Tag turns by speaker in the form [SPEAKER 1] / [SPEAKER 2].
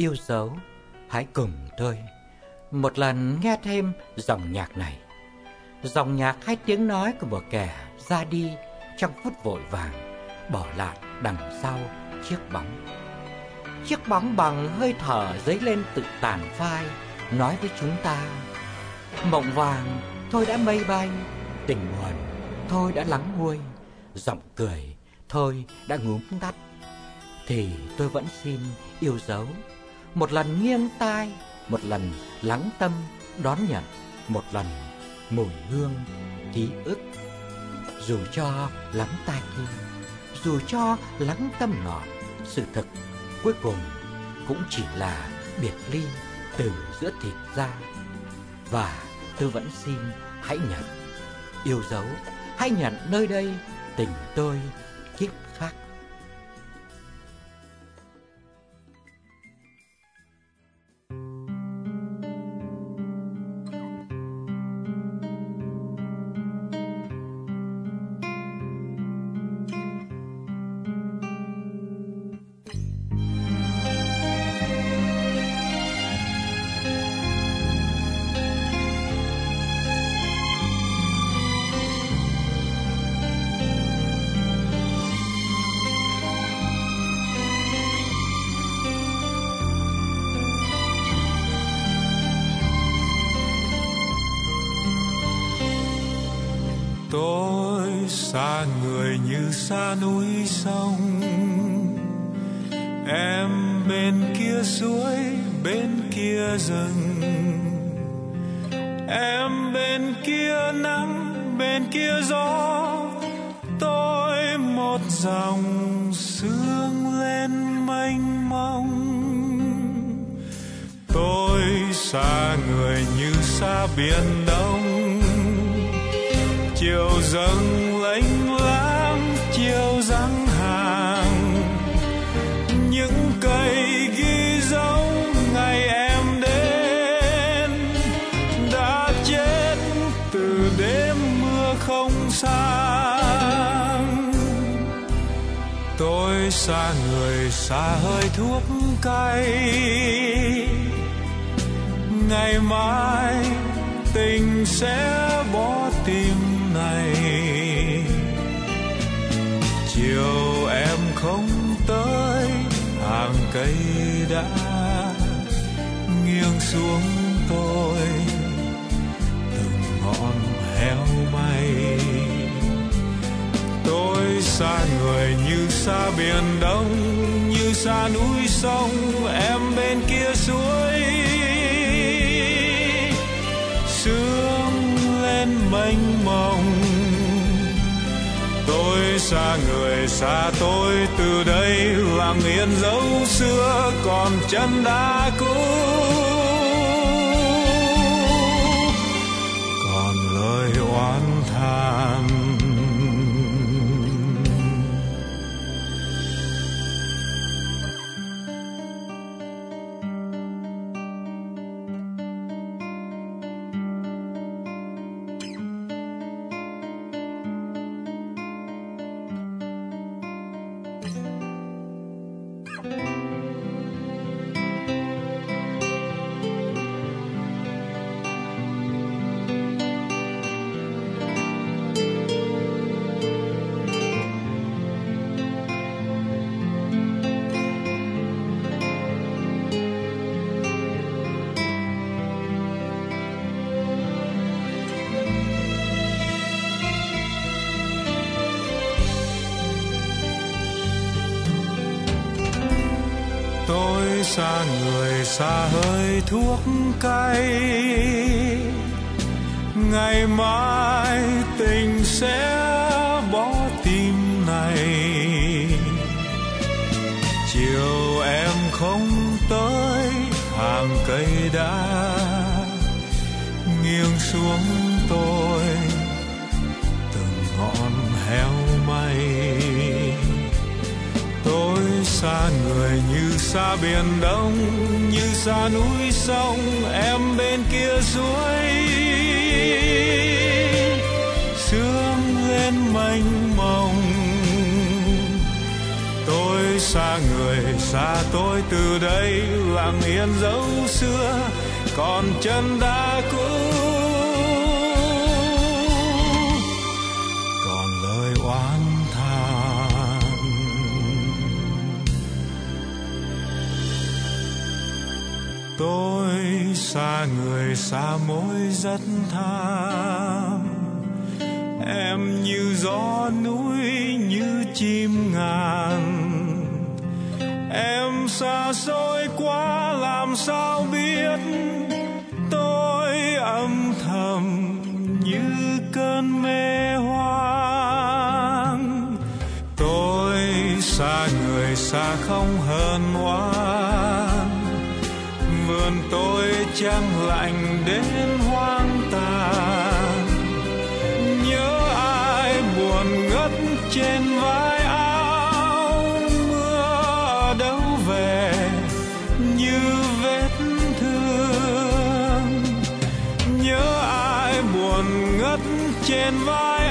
[SPEAKER 1] yêu dấu, hãy cùng tôi một lần nghe thêm dòng nhạc này. Dòng nhạc hay tiếng nói của một kẻ ra đi trong phút vội vàng, bỏ lại đằng sau chiếc bóng. Chiếc bóng bằng hơi thở dấy lên tự tàn phai, nói với chúng ta: mộng vàng thôi đã mây bay, tình buồn thôi đã lắng nguôi, giọng cười thôi đã ngúm tắt. Thì tôi vẫn xin yêu dấu, một lần nghiêng tai, một lần lắng tâm đón nhận, một lần mùi hương ký ức. Dù cho lắng tai kia, dù cho lắng tâm ngọt, sự thực cuối cùng cũng chỉ là biệt ly từ giữa thịt da. Và tôi vẫn xin hãy nhận yêu dấu, hãy nhận nơi đây tình tôi kiếp khác.
[SPEAKER 2] Tôi xa người như xa núi sông, em bên kia suối, bên kia rừng, em bên kia nắng, bên kia gió. Tôi một dòng sương lên mênh mông. Tôi xa người như xa biển đông, chiều dâng lênh láng, chiều giăng hàng. Những cây ghi dấu ngày em đến đã chết từ đêm mưa không sang. Tôi xa người xa hơi thuốc cay, ngày mai tình sẽ bỏ tim này. Chiều em không tới, hàng cây đã nghiêng xuống tôi từng ngọn heo may. Tôi xa người như xa biển đông, như xa núi sông, em bên kia suối. Sương lên mênh mông. Tôi xa người xa tôi, từ đây lặng yên dấu xưa còn chân đá cũ, còn lời oán than. Tôi xa người xa hơi thuốc cay, ngày mai tình sẽ bỏ tim này. Chiều em không tới, hàng cây đã nghiêng xuống tôi từng ngọn heo may. Tôi xa người như xa biển đông, như xa núi sông, em bên kia suối. Sương lên mênh mông. Tôi xa người xa tôi từ đây lặng yên dấu xưa, còn chân đã cũ, còn lời oán than. Tôi xa người xa mối rất thắm, em như gió núi như chim ngàn. Em xa xôi quá làm sao biết, tôi âm thầm như cơn mê hoang. Tôi xa người xa không hờn oán, vườn tôi chẳng lạnh đến hoang tàn. Nhớ ai buồn ngất trên vai áo, mưa ở đâu về như vết thương. Nhớ ai buồn ngất trên vai